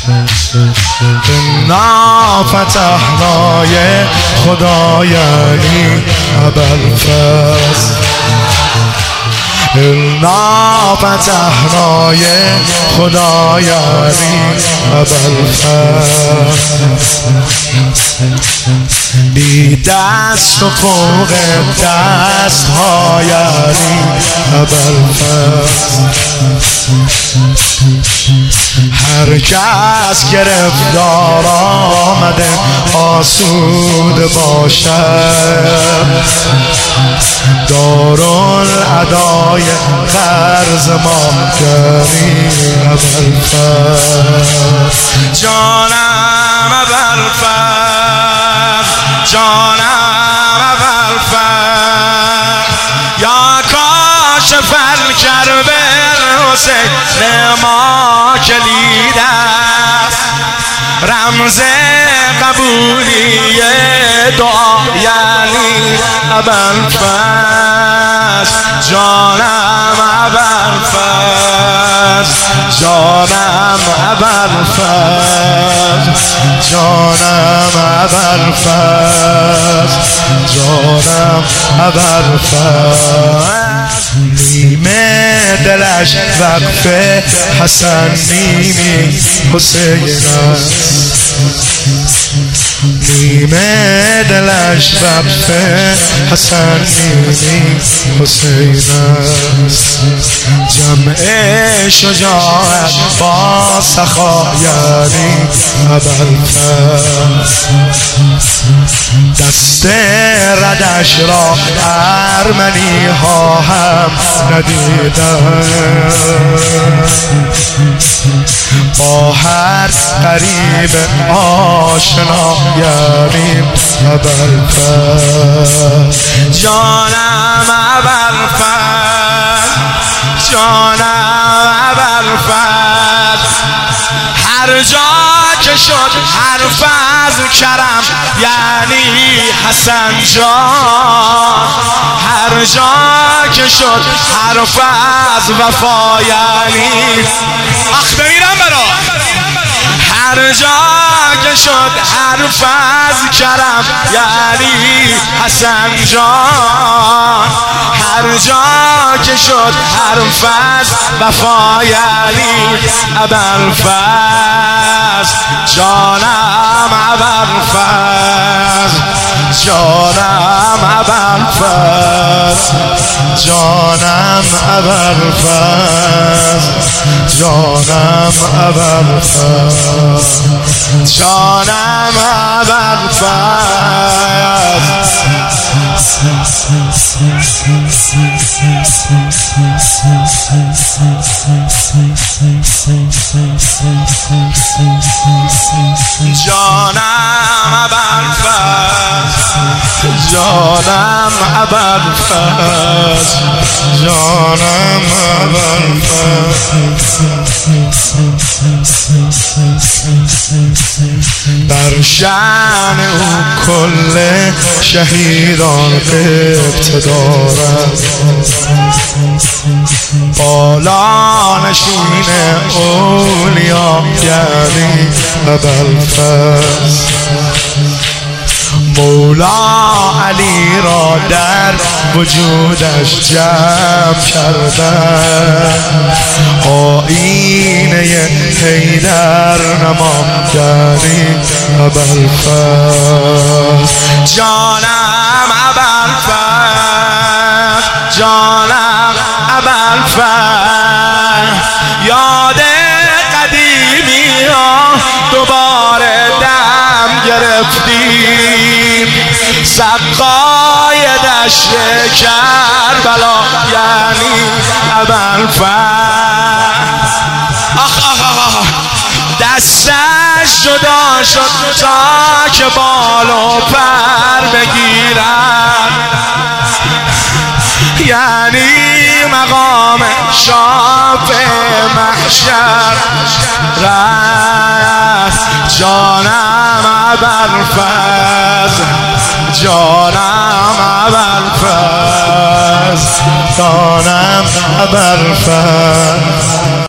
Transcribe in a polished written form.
انا فتحنای خدا یعنی ابوالفضل، انا فتحنای خدا یعنی ابوالفضل، بی دست و فوق دست ها یعنی ابوالفضل، هر کس گرفتار آمده آسود باشد، دارالادای قرض ما کریم ابوالفضل، جانم ابوالفضل، جانم ابوالفضل، یا کاشف الکرب الحسین ما کلید است، رمز قبولی دعا یعنی ابوالفضل، جانم ابوالفضل، جانم ابوالفضل، جانم ابوالفضل، جانم ابوالفضل، نیمه دلش وقف حسن نیمی حسین است، نیمه دلش وقف حسن نیمی حسین است، جمع شجاعت با سخا یعنی ابوالفضل، دست ردش را ارمنی ها هم ندیدن، با هر قریب آشنا یعنی ابوالفضل، جانم ابوالفضل، جانم ابوالفضل، هر جا که شد حرف از کرم یعنی حسن جان، هر جا که شد حرف از وفا یعنی آخ بمیرم برا، هر جا که شد حرف از کرم یعنی حسن جان، هر جا که شد حرف از وفا یعنی ابوالفضل، جانم ابوالفضل، جانم ابوالفضل، جانم ابوالفضل، جانم ابوالفضل، جانم ابوالفضل، جانم ابوالفضل، جانم ابوالفضل، جانم ابوالفضل، بر شأن او کل شهیدان اقتدارد، بالا نشین اولیا یعنی ابوالفضل، مولا علی را در وجودش جمع کردن، آیینه حیدر نما یعنی ابوالفضل، جانم ابوالفضل، جانم ابوالفضل، یاد قدیمی ها دوباره دم گرفتیم، سقای دشت کربلا یعنی ابوالفضل، آخ آخ آخ دستش جدا شد تا که بال و پر بگیرد، یعنی مقام شافع محشر رفت، جانم ابوالفضل، جانم ابوالفضل، جانم ابوالفضل.